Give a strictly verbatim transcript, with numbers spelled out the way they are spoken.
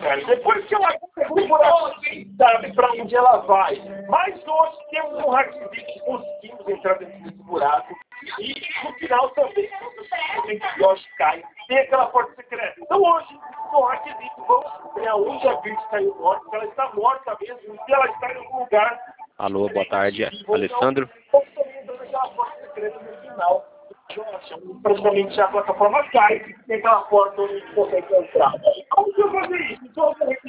cara. Depois que ela procura, sabe pra onde ela vai. Mas hoje temos um hackzinho que conseguimos entrar dentro desse buraco. E no final também, o Yoshi cai, tem aquela porta secreta. Então hoje, no hackzinho, vamos descobrir aonde a Virgem caiu morta, se ela está morta mesmo, se ela está em algum lugar. Alô, boa tarde, Alessandro. Aquela porta secreta no final. Praticamente a plataforma cai, tem aquela porta onde você consegue entrar. Como que eu vou fazer isso?